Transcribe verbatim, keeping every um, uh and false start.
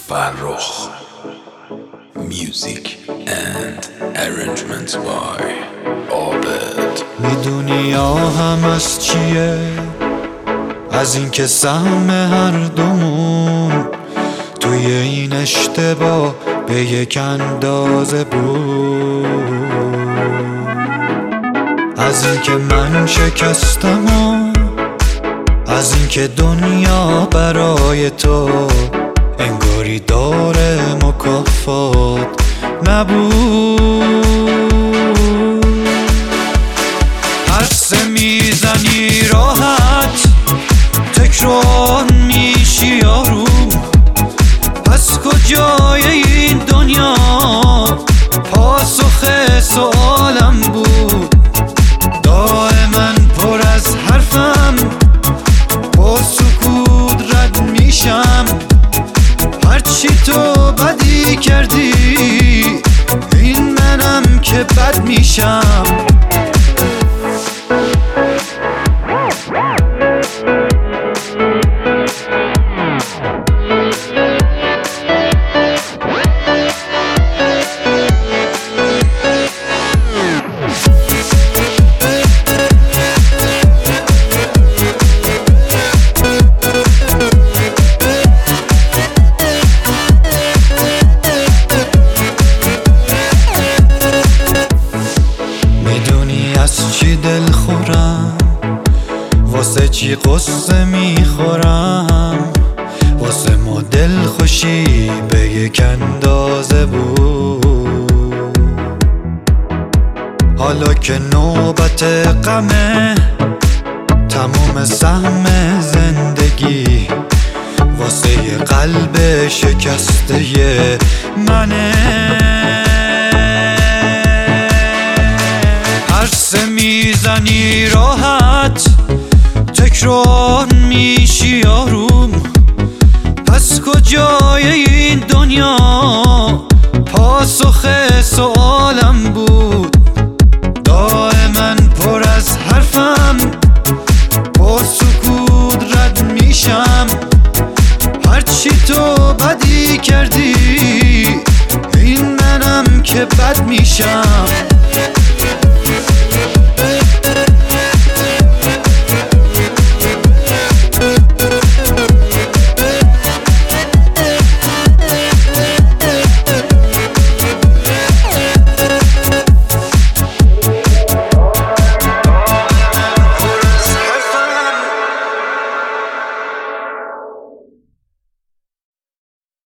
فرخ. Music and arrangements by عابد. میدونی آهم از چیه؟ از این که سهم هر دومون توی این اشتباه به یک اندازه بود. از این که من شکستم و از این که دنیا برای تو انگاری داره مکافات نبود. حرس میزنی راحت، تکرار میشی یارو، پس کجای این دنیا پاسخ سوالم بود. دائما پر از حرفم، با سکوت رد میشم، هرچی تو بدی کردی این منم که بد میشم. چی دل خورم، واسه چی قصه میخورم، واسه ما دل خوشی به یک اندازه بود. حالا که نوبت غمه، تموم سهم زندگی واسه یه قلب شکسته منه. حرس میزنی راحت، تکرار میشی یاروم، پس کجای این دنیا پاسخ سوالم بود. دائما پر از حرفم، با سکوت رد میشم، هرچی تو بدی کردی این منم که بد میشم.